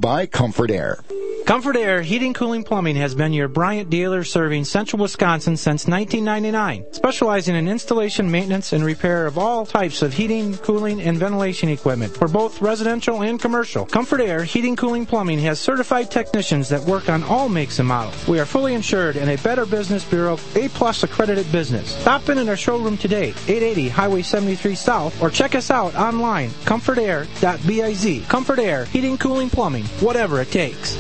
by Comfort Air. Comfort Air Heating, Cooling, Plumbing has been your Bryant dealer serving central Wisconsin since 1999, specializing in installation, maintenance, and repair of all types of heating, cooling, and ventilation equipment for both residential and commercial. Comfort Air Heating, Cooling, Plumbing has certified technicians that work on all makes and models. We are fully insured and a Better Business Bureau A+ accredited business. Stop in our showroom today, 880 Highway 73 South, or check us out online, comfortair.biz. Comfort Air Heating, Cooling, Plumbing, whatever it takes.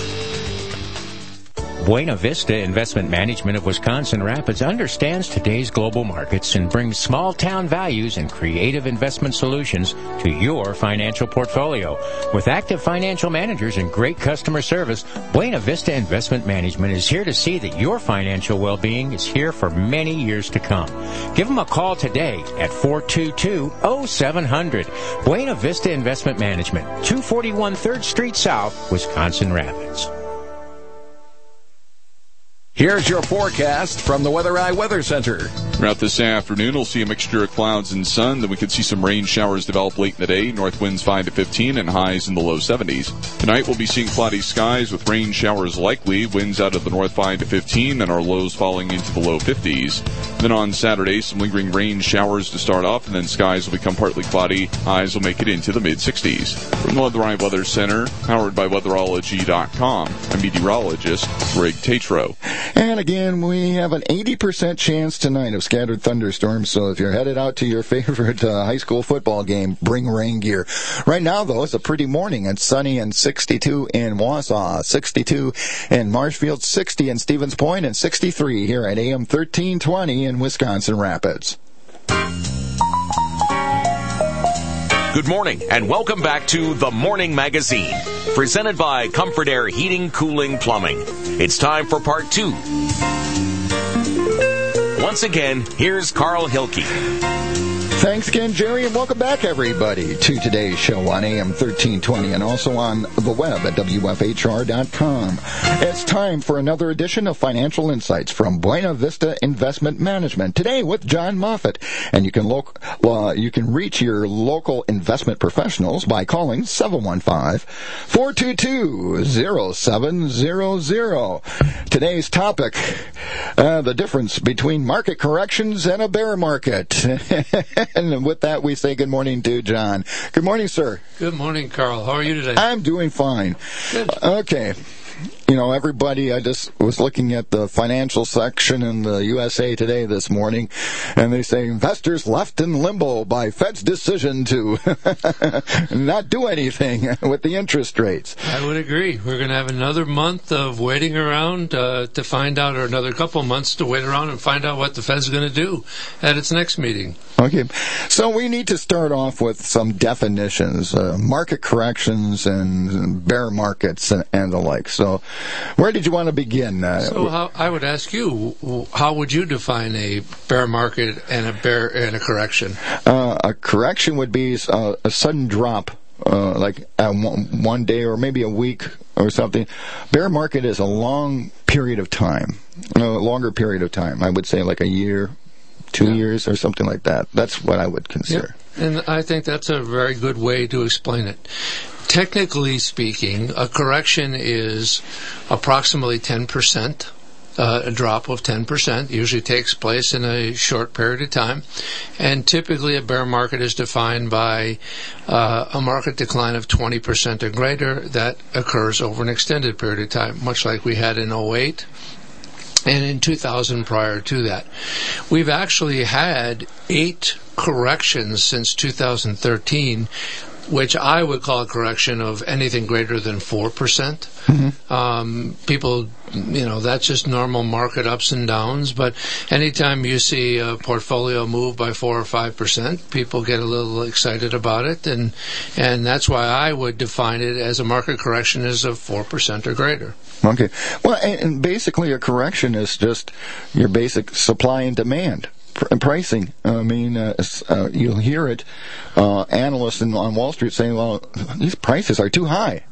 Buena Vista Investment Management of Wisconsin Rapids understands today's global markets and brings small-town values and creative investment solutions to your financial portfolio. With active financial managers and great customer service, Buena Vista Investment Management is here to see that your financial well-being is here for many years to come. Give them a call today at 422-0700. Buena Vista Investment Management, 241 3rd Street South, Wisconsin Rapids. Here's your forecast from the Weather Eye Weather Center. Throughout this afternoon, we'll see a mixture of clouds and sun. Then we could see some rain showers develop late in the day. North winds 5 to 15 and highs in the low 70s. Tonight, we'll be seeing cloudy skies with rain showers likely. Winds out of the north 5 to 15 and our lows falling into the low 50s. Then on Saturday, some lingering rain showers to start off, and then skies will become partly cloudy. Highs will make it into the mid-60s. From the Weather Eye Weather Center, powered by weatherology.com, I'm meteorologist Greg Tatro. And again, we have an 80% chance tonight of scattered thunderstorms, so if you're headed out to your favorite high school football game, bring rain gear. Right now, though, it's a pretty morning. It's sunny and 62 in Wausau, 62 in Marshfield, 60 in Stevens Point, and 63 here at AM 1320 in Wisconsin Rapids. Good morning, and welcome back to The Morning Magazine, presented by Comfort Air Heating, Cooling, Plumbing. It's time for part 2. Once again, here's Carl Hilke. Thanks again, Jerry, and welcome back, everybody, to today's show on AM 1320 and also on the web at WFHR.com. It's time for another edition of Financial Insights from Buena Vista Investment Management. Today with John Moffitt, and you can reach your local investment professionals by calling 715-422-0700. Today's topic, the difference between market corrections and a bear market. And with that, we say good morning to John. Good morning, sir. Good morning, Carl. How are you today? I'm doing fine. Good. Okay. You know, everybody, I just was looking at the financial section in the USA Today this morning, and they say investors left in limbo by Fed's decision to not do anything with the interest rates. I would agree. We're going to have another month of waiting around to find out, or another couple months to wait around and find out what the Fed's going to do at its next meeting. Okay. So we need to start off with some definitions, market corrections and bear markets and the like. So where did you want to begin? So I would ask you, how would you define a bear market and a correction? A correction would be a sudden drop, like one day or maybe a week or something. Bear market is a long period of time, a longer period of time. I would say like a year, 2 years or something like that. That's what I would consider. Yep. And I think that's a very good way to explain it. Technically speaking, a correction is approximately 10%, a drop of 10%, usually takes place in a short period of time. And typically a bear market is defined by a market decline of 20% or greater that occurs over an extended period of time, much like we had in 2008. And in 2000 prior to that. We've actually had 8 corrections since 2013, which I would call a correction of anything greater than 4%. Mm-hmm. People, that's just normal market ups and downs. But anytime you see a portfolio move by 4 or 5%, people get a little excited about it. And that's why I would define it as a market correction is of 4% or greater. Okay. Well, and basically a correction is just your basic supply and demand. Pricing. I mean, you'll hear it, analysts on Wall Street saying, well, these prices are too high.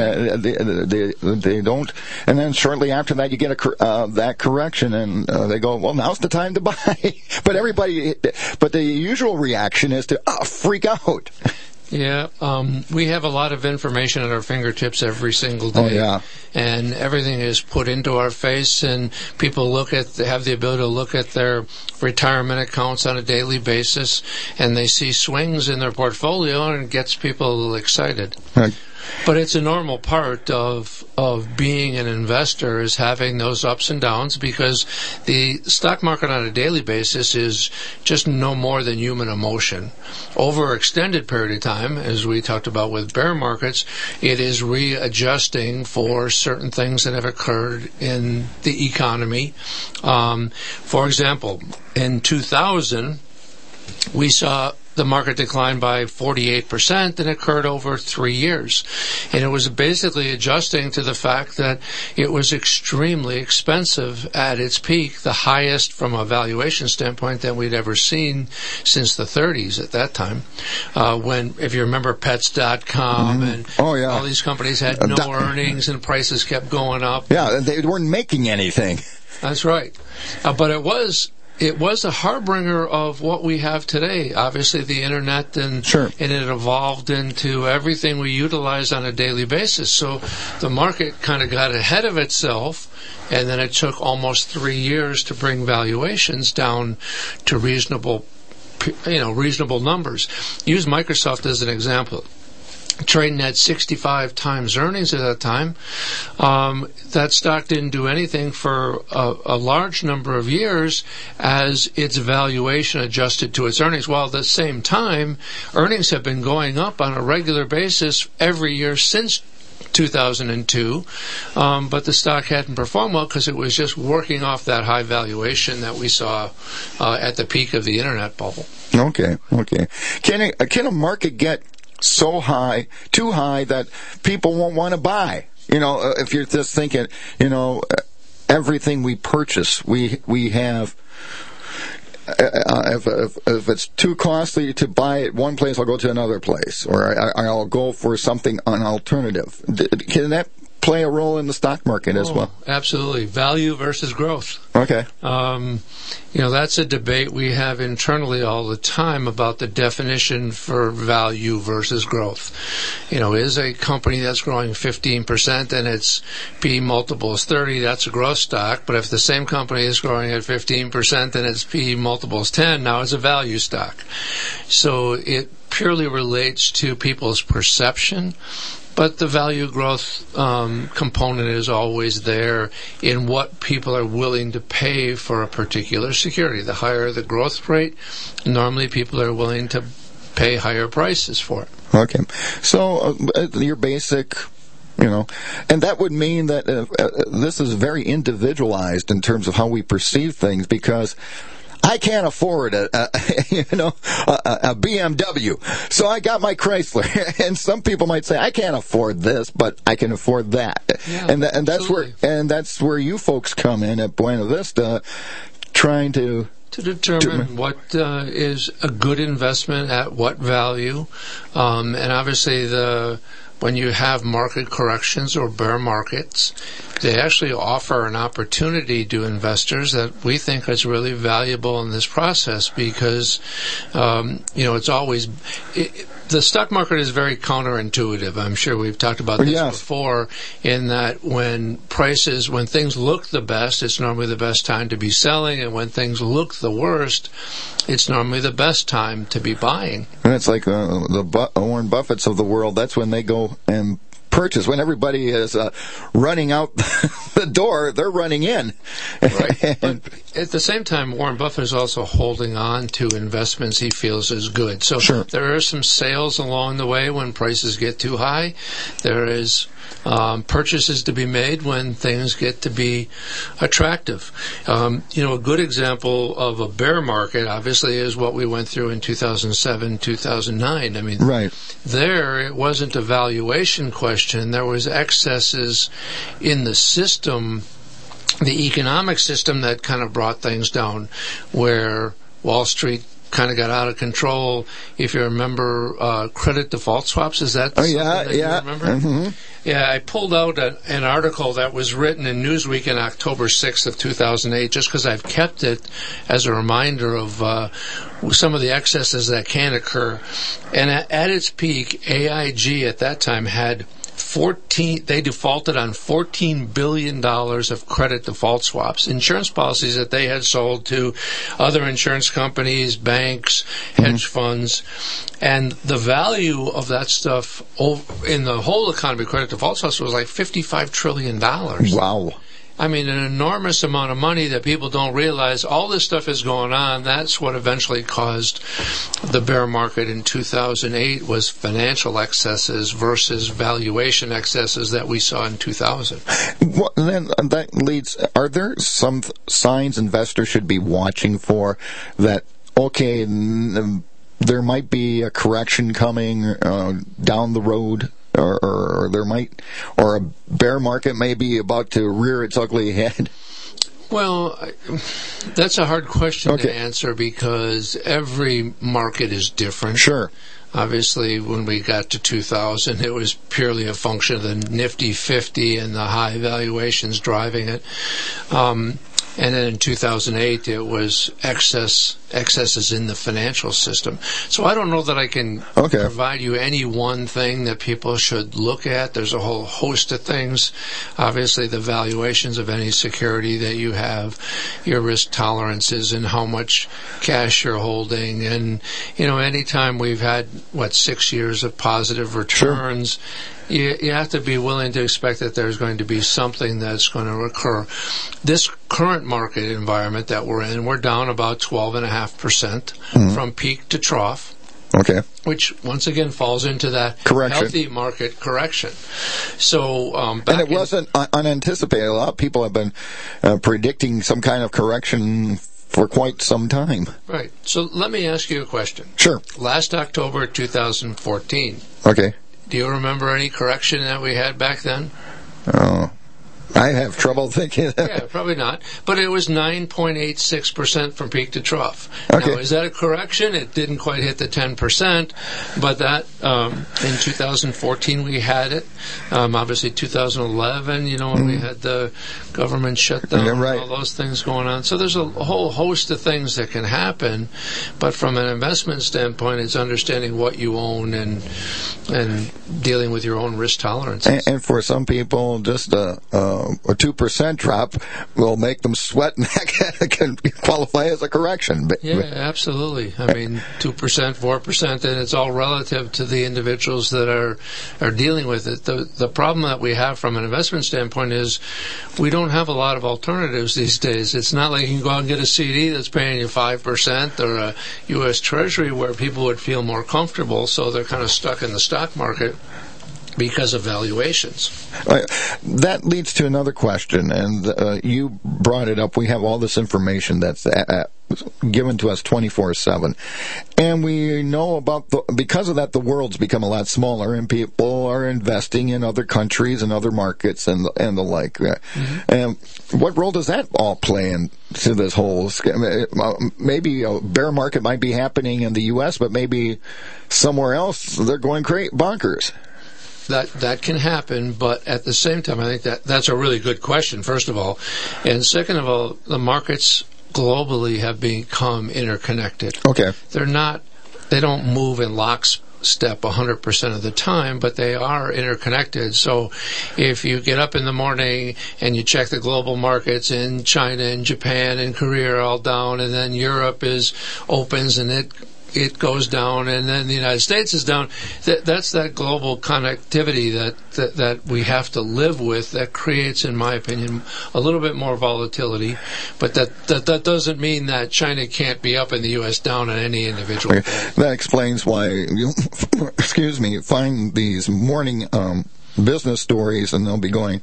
They don't, and then shortly after that you get that correction, and they go, well, now's the time to buy. But the usual reaction is to freak out. Yeah, we have a lot of information at our fingertips every single day. Oh, yeah. And everything is put into our face, and people have the ability to look at their retirement accounts on a daily basis, and they see swings in their portfolio, and it gets people a little excited. Right. But it's a normal part of being an investor, is having those ups and downs, because the stock market on a daily basis is just no more than human emotion. Over an extended period of time, as we talked about with bear markets, it is readjusting for certain things that have occurred in the economy. For example, in 2000, we saw the market declined by 48%, and it occurred over 3 years. And it was basically adjusting to the fact that it was extremely expensive at its peak, the highest from a valuation standpoint that we'd ever seen since the 30s at that time. When, if you remember, Pets.com and all these companies had no earnings and prices kept going up. Yeah, they weren't making anything. That's right. But it was a harbinger of what we have today. Obviously, the internet and it evolved into everything we utilize on a daily basis. So the market kind of got ahead of itself, and then it took almost 3 years to bring valuations down to reasonable numbers. Use Microsoft as an example. Trading at 65 times earnings at that time. That stock didn't do anything for a large number of years as its valuation adjusted to its earnings, while at the same time, earnings have been going up on a regular basis every year since 2002, but the stock hadn't performed well because it was just working off that high valuation that we saw at the peak of the internet bubble. Okay. Can a market get so high, too high, that people won't want to buy? If you're just thinking, everything we purchase, we have. If it's too costly to buy at one place, I'll go to another place, or I'll go for something an alternative. Can that play a role in the stock market as well? Absolutely. Value versus growth. Okay. That's a debate we have internally all the time about the definition for value versus growth. Is a company that's growing 15% and its P multiple is 30, that's a growth stock. But if the same company is growing at 15% and its P multiple is 10, now it's a value stock. So it purely relates to people's perception. But the value growth component is always there in what people are willing to pay for a particular security. The higher the growth rate, normally people are willing to pay higher prices for it. Okay. So your basic, and that would mean that this is very individualized in terms of how we perceive things, because I can't afford a BMW, so I got my Chrysler. And some people might say, I can't afford this, but I can afford that. Yeah, and that's where you folks come in at Buena Vista, trying to determine what is a good investment at what value, and obviously when you have market corrections or bear markets, they actually offer an opportunity to investors that we think is really valuable in this process, because it's always the stock market is very counterintuitive. I'm sure we've talked about this before, in that when things look the best, it's normally the best time to be selling, and when things look the worst, it's normally the best time to be buying. And it's like the Warren Buffetts of the world. That's when they go and purchase. When everybody is running out the door, they're running in. Right. But at the same time, Warren Buffett is also holding on to investments he feels is good. So there are some sales along the way when prices get too high. There is purchases to be made when things get to be attractive. A good example of a bear market, obviously, is what we went through in 2007, 2009. I mean, there it wasn't a valuation question. There was excesses in the system, the economic system, that kind of brought things down, where Wall Street kind of got out of control. If you remember, credit default swaps, is that that you remember? Mm-hmm. Yeah, I pulled out an article that was written in Newsweek in October 6th of 2008, just because I've kept it as a reminder of some of the excesses that can occur. And at its peak, AIG at that time had they defaulted on $14 billion of credit default swaps, insurance policies that they had sold to other insurance companies, banks, hedge funds. And the value of that stuff in the whole economy, credit default swaps, was like $55 trillion. Wow. I mean, an enormous amount of money that people don't realize. All this stuff is going on. That's what eventually caused the bear market in 2008 was financial excesses versus valuation excesses that we saw in 2000. Well, then that leads, are there some signs investors should be watching for that, okay, there might be a correction coming down the road? Or there might, or a bear market may be about to rear its ugly head? Well, that's a hard question to answer because every market is different. Sure. Obviously, when we got to 2000, it was purely a function of the Nifty 50 and the high valuations driving it. And then in 2008, it was excesses in the financial system. So I don't know that I can provide you any one thing that people should look at. There's a whole host of things. Obviously, the valuations of any security that you have, your risk tolerances, and how much cash you're holding. And, anytime we've had, 6 years of positive returns, sure. You have to be willing to expect that there's going to be something that's going to occur. This current market environment that we're in, we're down about 12.5% from peak to trough. Okay. Which, once again, falls into that healthy market correction. So, and it wasn't unanticipated. A lot of people have been predicting some kind of correction for quite some time. Right. So let me ask you a question. Sure. Last October 2014. Okay. Do you remember any correction that we had back then? Oh, I have trouble thinking. Yeah, probably not. But it was 9.86% from peak to trough. Okay. Now, is that a correction? It didn't quite hit the 10%, but that in 2014 we had it. Obviously, 2011, when we had the government shutdown and all those things going on. So there's a whole host of things that can happen. But from an investment standpoint, it's understanding what you own and dealing with your own risk tolerances. And for some people, just a 2% drop will make them sweat, and that can qualify as a correction. Yeah, absolutely. I mean, 2%, 4%, and it's all relative to the individuals that are dealing with it. The problem that we have from an investment standpoint is we don't have a lot of alternatives these days. It's not like you can go out and get a CD that's paying you 5% or a U.S. Treasury where people would feel more comfortable, so they're kind of stuck in the stock market because of valuations. That leads to another question, and you brought it up. We have all this information that's given to us 24/7, and we know about because of that, the world's become a lot smaller, and people are investing in other countries and other markets and the like. And what role does that all play into this whole? Maybe a bear market might be happening in the U.S., but maybe somewhere else they're going bonkers. That can happen, but at the same time, I think that's a really good question, first of all. And second of all, the markets globally have become interconnected. Okay. They don't move in lockstep 100% of the time, but they are interconnected. So if you get up in the morning and you check the global markets in China and Japan and Korea are all down, and then Europe opens and it goes down, and then the United States is down. That's that global connectivity that we have to live with that creates, in my opinion, a little bit more volatility. But that doesn't mean that China can't be up and the U.S. down on any individual day. That explains why you find these morning business stories, and they'll be going,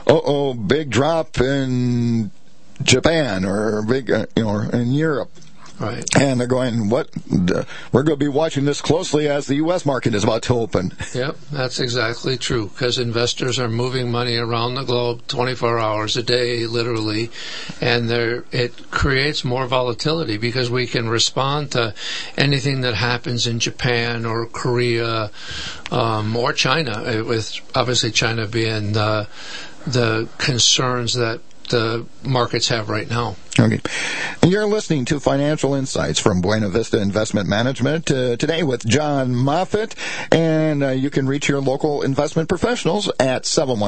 big drop in Japan or big, in Europe. Right. And they're going, we're going to be watching this closely as the U.S. market is about to open. Yep, that's exactly true, because investors are moving money around the globe 24 hours a day, literally, and it creates more volatility because we can respond to anything that happens in Japan or Korea or China, with obviously China being the concerns that the markets have right now. Okay. And you're listening to Financial Insights from Buena Vista Investment Management today with John Moffitt. And you can reach your local investment professionals at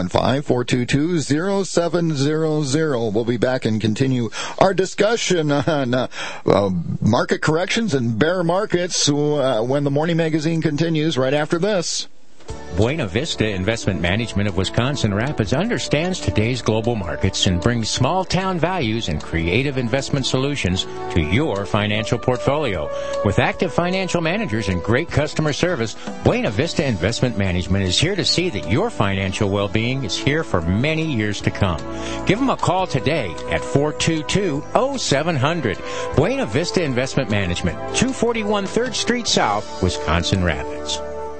715-422-0700. We'll be back and continue our discussion on market corrections and bear markets when the Morning Magazine continues right after this. Buena Vista Investment Management of Wisconsin Rapids understands today's global markets and brings small-town values and creative investment solutions to your financial portfolio. With active financial managers and great customer service, Buena Vista Investment Management is here to see that your financial well-being is here for many years to come. Give them a call today at 422-0700. Buena Vista Investment Management, 241 3rd Street South, Wisconsin Rapids.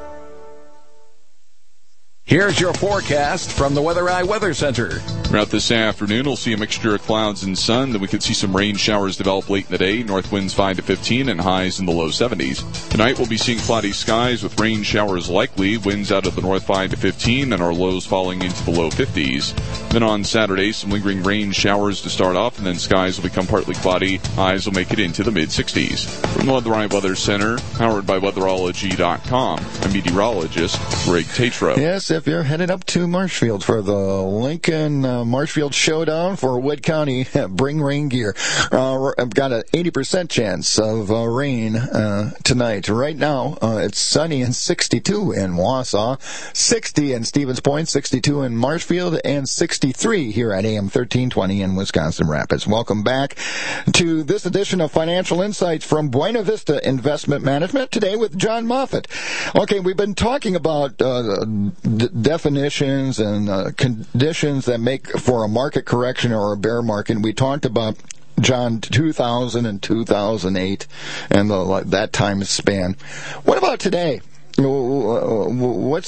Here's your forecast from the Weather Eye Weather Center. Throughout this afternoon, we'll see a mixture of clouds and sun. Then we could see some rain showers develop late in the day. North winds 5 to 15 and highs in the low 70s. Tonight, we'll be seeing cloudy skies with rain showers likely. Winds out of the north 5 to 15 and our lows falling into the low 50s. Then on Saturday, some lingering rain showers to start off, and then skies will become partly cloudy. Highs will make it into the mid-60s. From the Weather Eye Weather Center, powered by Weatherology.com, I'm meteorologist Greg Tatro. Yes, if you're headed up to Marshfield for the Lincoln Marshfield Showdown for Wood County, bring rain gear. I've got an 80% chance of rain tonight. Right now, it's sunny and 62 in Wausau, 60 in Stevens Point, 62 in Marshfield, and 63 here at AM 1320 in Wisconsin Rapids. Welcome back to this edition of Financial Insights from Buena Vista Investment Management, today with John Moffitt. Okay, we've been talking about definitions and conditions that make for a market correction or a bear market. We talked about, John, 2000 and 2008 and that time span. What about today? What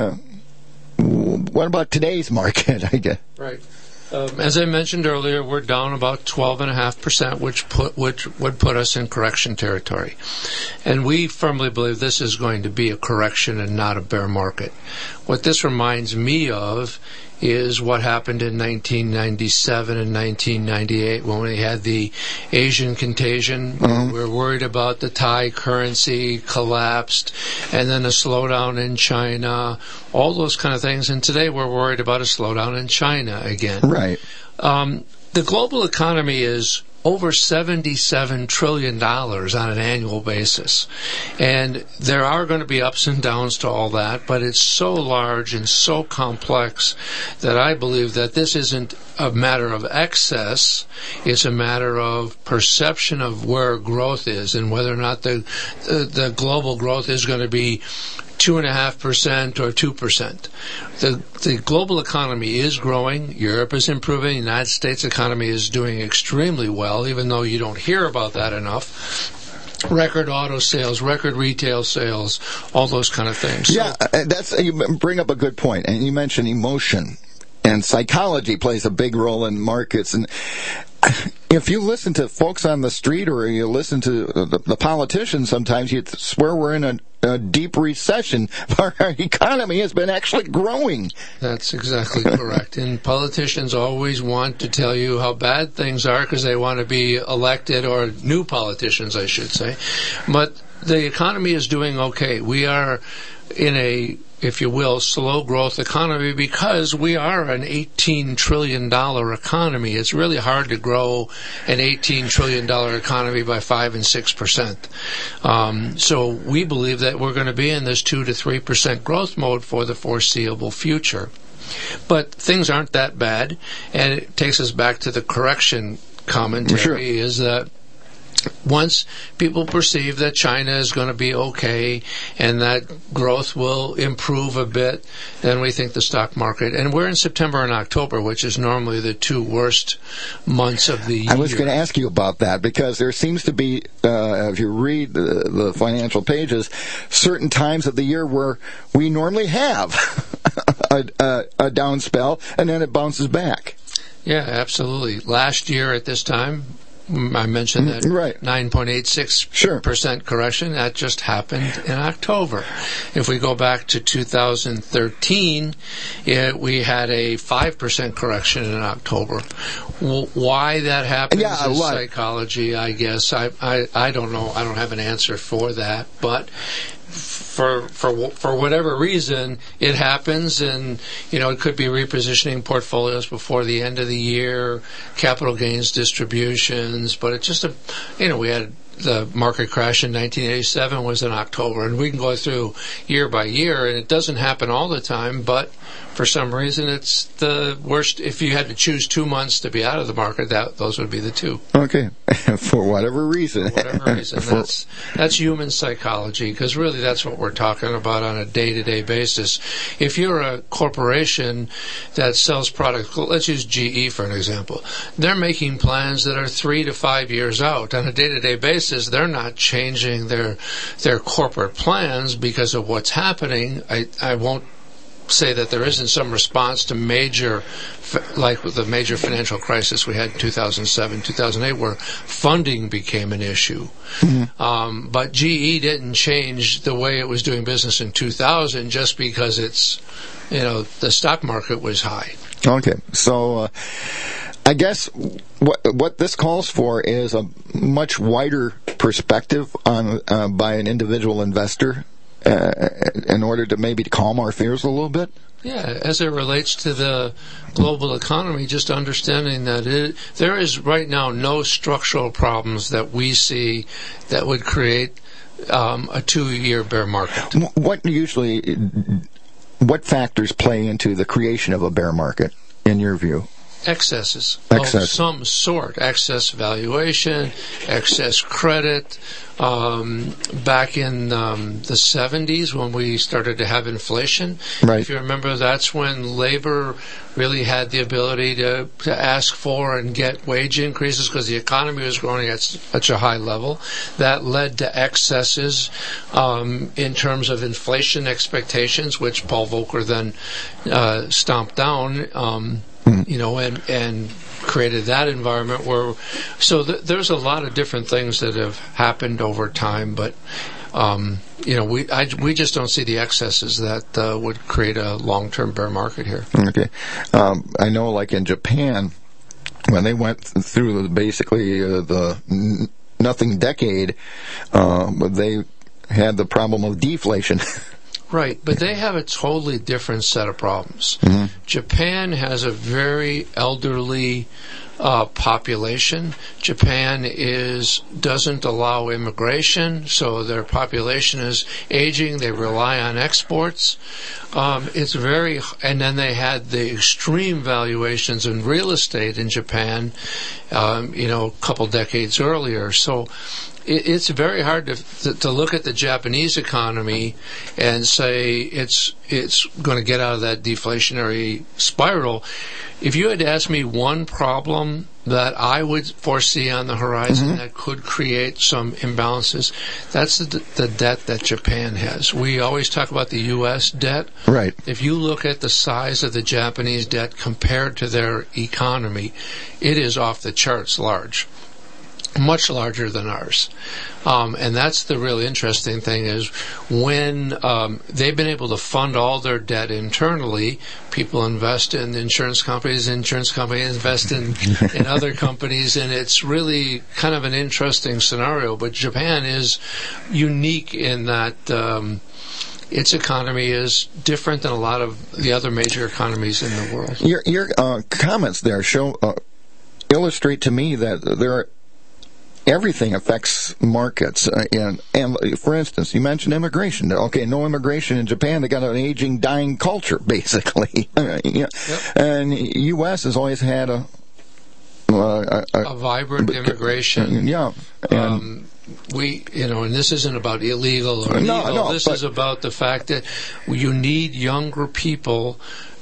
about today's market, I guess? Right. As I mentioned earlier, we're down about 12.5%, which would put us in correction territory. And we firmly believe this is going to be a correction and not a bear market. What this reminds me of is what happened in 1997 and 1998 when we had the Asian contagion. We were worried about the Thai currency collapsed, and then a slowdown in China, all those kind of things. And today we're worried about a slowdown in China again. Right. The global economy is over $77 trillion on an annual basis. And there are going to be ups and downs to all that, but it's so large and so complex that I believe that this isn't a matter of excess. It's a matter of perception of where growth is and whether or not the global growth is going to be 2.5% or 2%. The global economy is growing. Europe is improving. The United States economy is doing extremely well, even though you don't hear about that enough. Record auto sales, record retail sales, all those kind of things. Yeah, you bring up a good point, and you mentioned emotion. And psychology plays a big role in markets. And if you listen to folks on the street or you listen to the politicians, sometimes you swear we're in a deep recession. Our economy has been actually growing. That's exactly correct. And politicians always want to tell you how bad things are because they want to be elected, or new politicians, I should say. But the economy is doing okay. We are in a, if you will, slow growth economy because we are an $18 trillion economy. It's really hard to grow an $18 trillion economy by 5 and 6%. So we believe that we're going to be in this 2 to 3% growth mode for the foreseeable future. But things aren't that bad, and it takes us back to the correction commentary, is that Once people perceive that China is going to be okay and that growth will improve a bit, then we think the stock market, and we're in September and October, which is normally the two worst months of the year. I was going to ask you about that because there seems to be, if you read the financial pages, certain times of the year where we normally have a down spell and then it bounces back. Yeah, absolutely. Last year at this time, I mentioned that 9.86% correction. That just happened in October. If we go back to 2013, we had a 5% correction in October. Why that happens is psychology, I guess. I don't know. I don't have an answer for that. But for whatever reason, it happens, and it could be repositioning portfolios before the end of the year, capital gains distributions, but it's just we had the market crash in 1987 was in October, and we can go through year by year, and it doesn't happen all the time, but for some reason it's the worst. If you had to choose 2 months to be out of the market, those would be the two. Okay. For whatever reason. That's human psychology, because really that's what we're talking about on a day-to-day basis. If you're a corporation that sells products, let's use GE for an example. They're making plans that are 3 to 5 years out. On a day-to-day basis, they're not changing their corporate plans because of what's happening. I won't say that there isn't some response to like with the major financial crisis we had in 2007, 2008, where funding became an issue. Mm-hmm. But GE didn't change the way it was doing business in 2000 just because the stock market was high. Okay, so I guess what this calls for is a much wider perspective on by an individual investor. In order to maybe calm our fears a little bit? Yeah, as it relates to the global economy, just understanding that there is right now no structural problems that we see that would create a 2-year bear market. What factors play into the creation of a bear market, in your view? Excesses of some sort. Excess valuation, excess credit. Back in the 70s when we started to have inflation, if you remember, that's when labor really had the ability to ask for and get wage increases because the economy was growing at such a high level. That led to excesses in terms of inflation expectations, which Paul Volcker then stomped down. And created that environment where, there's a lot of different things that have happened over time, but we just don't see the excesses that would create a long-term bear market here. Okay, I know, like in Japan, when they went through basically the nothing decade, they had the problem of deflation. Right, but they have a totally different set of problems. Mm-hmm. Japan has a very elderly population. Japan doesn't allow immigration, so their population is aging. They rely on exports. And then they had the extreme valuations in real estate in Japan, a couple decades earlier. So it's very hard to look at the Japanese economy and say it's going to get out of that deflationary spiral. If you had to ask me one problem that I would foresee on the horizon that could create some imbalances, that's the debt that Japan has. We always talk about the U.S. debt. Right. If you look at the size of the Japanese debt compared to their economy, it is off the charts large. Much larger than ours. And that's the really interesting thing is when they've been able to fund all their debt internally, people invest in insurance companies invest in other companies, and it's really kind of an interesting scenario. But Japan is unique in that its economy is different than a lot of the other major economies in the world. Your comments there illustrate to me that everything affects markets. And for instance, you mentioned immigration. Okay, no immigration in Japan. They got an aging, dying culture, basically. Yep. And U.S. has always had a vibrant immigration. Yeah. And this isn't about illegal or legal. No, this is about the fact that you need younger people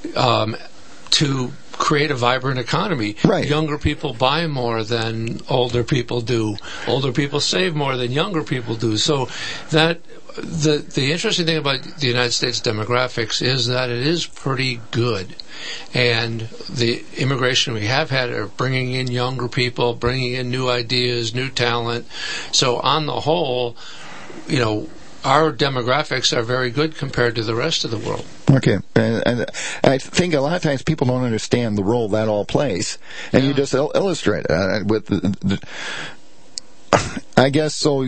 to create a vibrant economy. Right. Younger people buy more than older people do. Older people save more than younger people do. So that the interesting thing about the United States demographics is that it is pretty good. And the immigration we have had are bringing in younger people, bringing in new ideas, new talent. So on the whole, our demographics are very good compared to the rest of the world. Okay, and I think a lot of times people don't understand the role that all plays, and you just illustrate it with I guess so.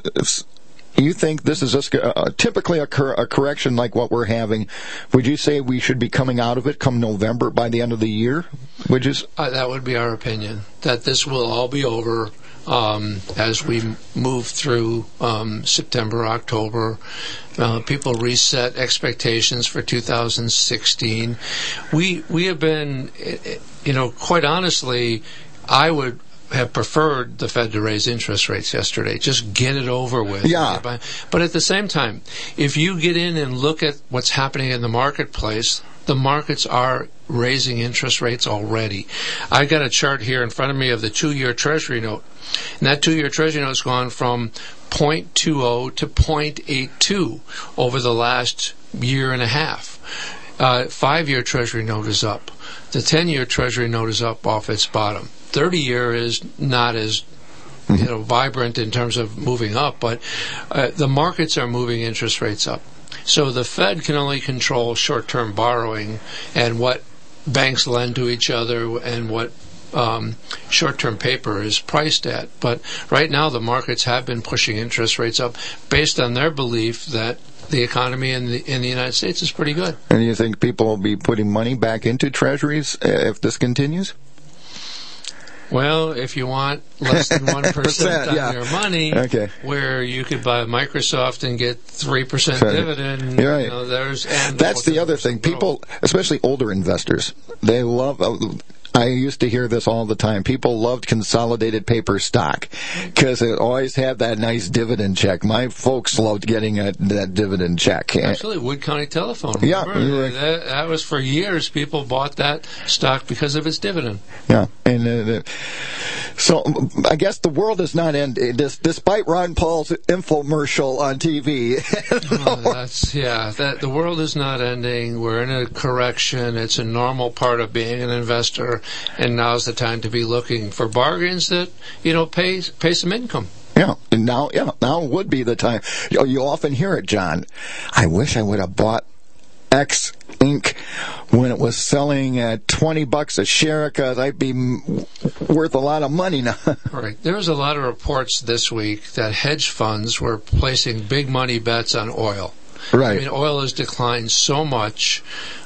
You think this is just typically a correction like what we're having? Would you say we should be coming out of it come November by the end of the year? That would be our opinion, that this will all be over as we move through September, October. People reset expectations for 2016. We have been, quite honestly, I would have preferred the Fed to raise interest rates yesterday. Just get it over with. Yeah. But at the same time, if you get in and look at what's happening in the marketplace, the markets are raising interest rates already. I've got a chart here in front of me of the 2-year Treasury note. And that 2-year Treasury note's gone from 0.20 to 0.82 over the last year and a half. 5-year Treasury note is up. The 10-year Treasury note is up off its bottom. 30-year is not as vibrant in terms of moving up, but the markets are moving interest rates up. So the Fed can only control short-term borrowing and what banks lend to each other and what short-term paper is priced at. But right now the markets have been pushing interest rates up based on their belief that the economy in the United States is pretty good. And you think people will be putting money back into treasuries if this continues? Well, if you want less than 1% on your money, where you could buy Microsoft and get 3% dividend, right. That's the other thing. People, especially older investors, they love. I used to hear this all the time. People loved consolidated paper stock because it always had that nice dividend check. My folks loved getting that dividend check. Actually, Wood County Telephone. Remember? Yeah. That was for years. People bought that stock because of its dividend. Yeah. And so I guess the world is not ending, despite Ron Paul's infomercial on TV. The world is not ending. We're in a correction. It's a normal part of being an investor. And now's the time to be looking for bargains that, pay some income. Yeah, and now would be the time. You often hear it, John. I wish I would have bought X Inc. when it was selling at $20 a share, because I'd be worth a lot of money now. Right. There was a lot of reports this week that hedge funds were placing big money bets on oil. Right. I mean, oil has declined so much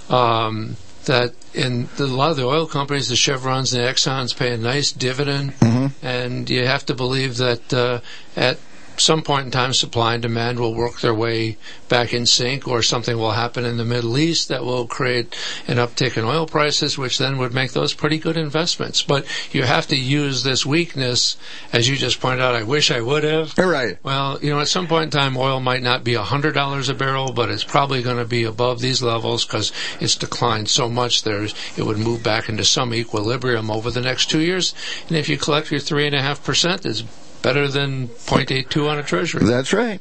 that in a lot of the oil companies, the Chevrons and the Exxons pay a nice dividend, and you have to believe that at some point in time, supply and demand will work their way back in sync, or something will happen in the Middle East that will create an uptick in oil prices, which then would make those pretty good investments. But you have to use this weakness, as you just pointed out, I wish I would have. Right. Well, at some point in time, oil might not be $100 a barrel, but it's probably going to be above these levels because it's declined so much it would move back into some equilibrium over the next 2 years. And if you collect your 3.5%, it's better than 0.82 on a treasury. That's right.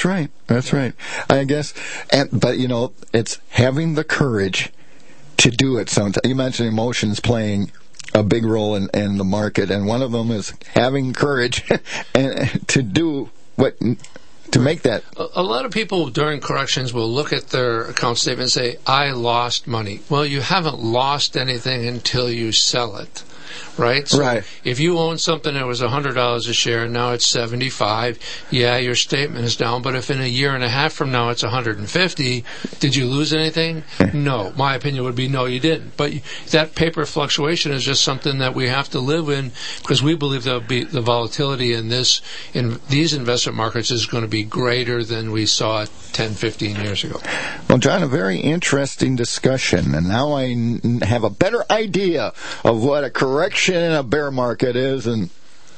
I guess, but it's having the courage to do it. Sometimes you mentioned emotions playing a big role in the market, and one of them is having courage and to do what. To make that. A lot of people during corrections will look at their account statement and say, I lost money. Well, you haven't lost anything until you sell it. Right? So if you own something that was $100 a share and now it's $75, your statement is down. But if in a year and a half from now it's $150, did you lose anything? No. My opinion would be no, you didn't. But that paper fluctuation is just something that we have to live in, because we believe that the volatility in these investment markets is going to be greater than we saw 10, 15 years ago. Well, John, a very interesting discussion, and now I have a better idea of what a correction direction a bear market is, and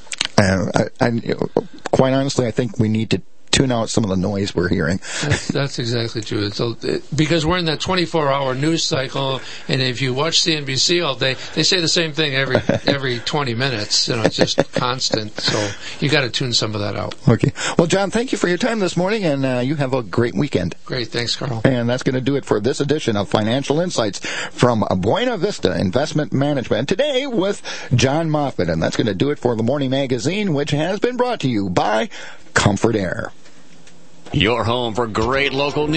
quite honestly, I think we need to tune out some of the noise we're hearing. That's exactly true. Because we're in that 24-hour news cycle, and if you watch CNBC all day, they say the same thing every 20 minutes. It's just constant. So you got to tune some of that out. Okay. Well, John, thank you for your time this morning, and you have a great weekend. Great. Thanks, Carl. And that's going to do it for this edition of Financial Insights from Buena Vista Investment Management. Today with John Moffat, and that's going to do it for the Morning Magazine, which has been brought to you by Comfort Air. Your home for great local news.